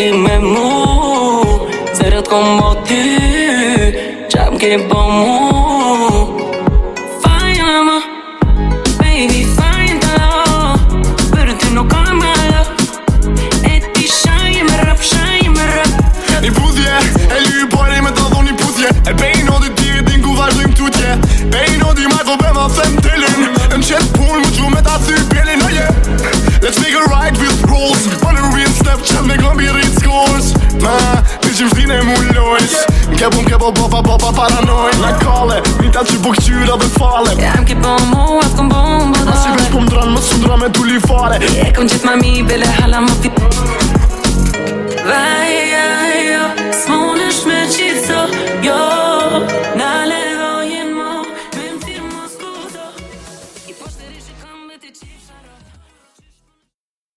ki me mu Zërët kom bo ty Qa m'ke bo mu Fajn ama Baby fajn të lo Për ty nuk kam malo E ti shaj me rap Një pudhje, e lyri pari me të dhon një puthje E bejnë o dy ti e din ku vazhdojmë tutje Bejnë o dy maj po be ma them telin Në qetë pun më gju me ta thy pjelin, oh yeah Let's make it right with rules Valerie and Snapchat me gombi rrit scores Ma, në që mshtine mu lojs M'ke po bopa paranoj Na kale, nita që po këqyra dhe fale Jam ki po mu, atë kom bo më bodale Asi veç po m'dran, më sundra me tu li fare E kom gjithë mami, bele hala më fit Vaj